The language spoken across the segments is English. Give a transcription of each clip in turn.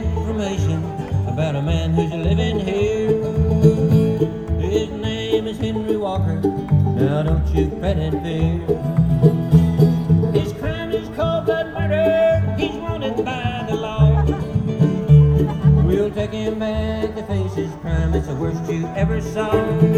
information about a man who's living here. His name is Henry Walker. Now don't you fret and fear. His crime is cold-blood murder. He's wanted by the law. We'll take him back to face his crime. It's the worst you ever saw.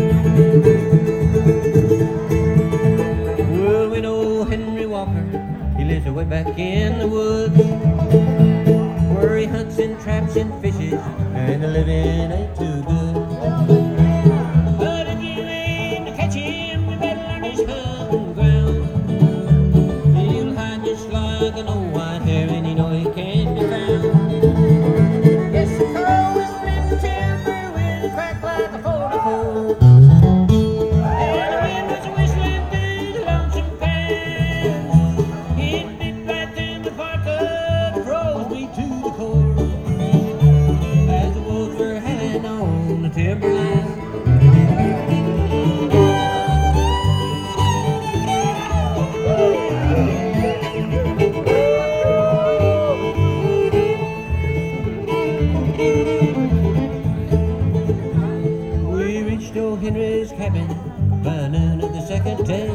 Well, we know Henry Walker. He lives way back in the woods, where he hunts and traps and fishes, and the living ain't too good. But if you aim to catch him, you better learn his hunting ground. He'll hide just like an old white hare, and you know he can't be found. Yes, the crow is split the timber with a crack like a 44. And the wind was whistling through the lonesome pines. It bit right through the parka, froze me to the core, as the wolves were hanging on the timberline. We reached old Henry's cabin by noon of the second day.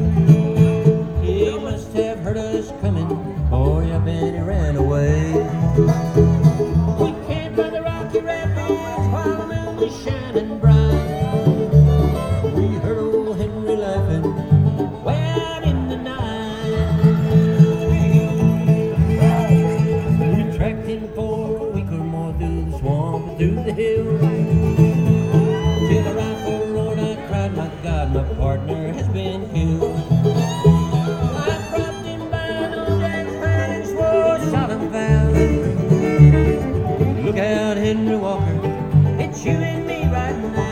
He must have heard us coming, or I bet he ran away. We camped by the rocky rapids while the moon was shining bright. We heard old Henry laughing way out in the night. We tracked him for a week or more through the swamp and through the hills, till a rifle roared. I cried, my God, my partner has been killed. I propped him by an old jack's pine and swore solemn vow. Look out, Henry Walker, it's you and me right now.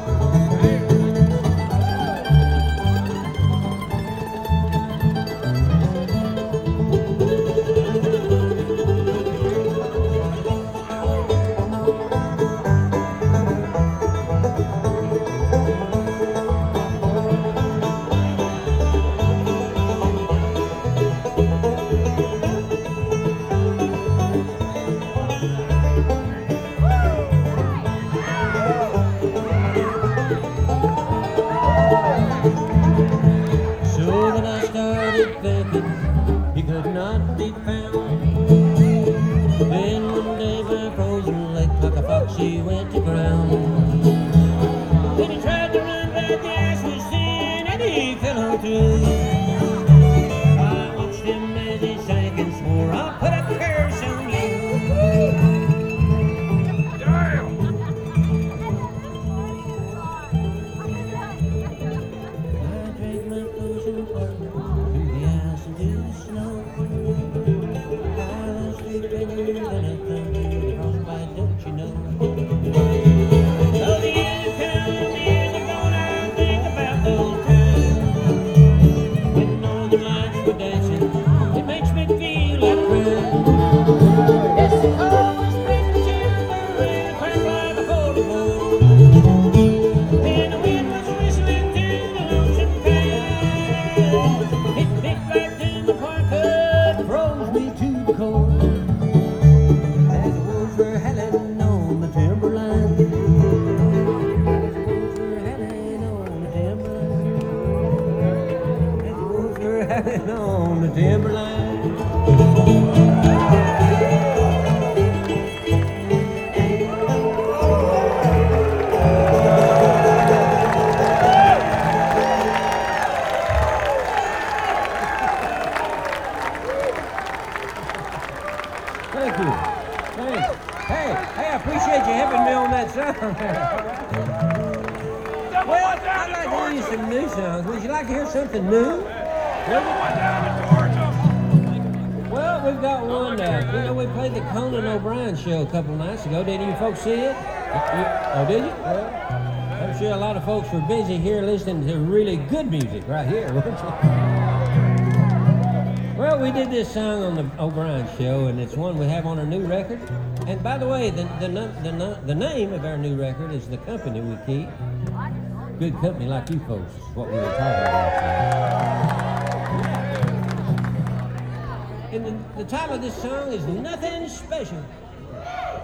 So then I started thinking he could not be found. Then one day by frozen lake, like a fox he went to ground. Then he tried to run, but the ice was thin and he fell on through. I watched him as he sank and swore, I'll put a curse on you. I drank my poison partner through the ice and through the snow. I was sleeping in the frostbite, don't you know? Though the years come, years are gone, I think about those times when northern lights were dancing. It makes me feel like crying. Yes, the cold was split the timber with a crack like a 44. And the wind was whistling through the lonesome pines. It bit right through my parka, froze me to the core, as the wolves were howling on the timberline. As the wolves were howling on the timberline. As the wolves were howling on the timberline. Thank you. Thanks. Hey, I appreciate you helping me on that song. Well, I'd like to hear you some new songs. Would you like to hear something new? Well, we've got one. You know, we played the Conan O'Brien show a couple nights ago. Did you folks see it? Oh, did you? Well, I'm sure a lot of folks were busy here listening to really good music right here, weren't you? Well, we did this song on the O'Brien show, and it's one we have on our new record. And by the way, the name of our new record is The Company We Keep. Good company like you folks is what we were talking about today. And the title of this song is Nothing Special.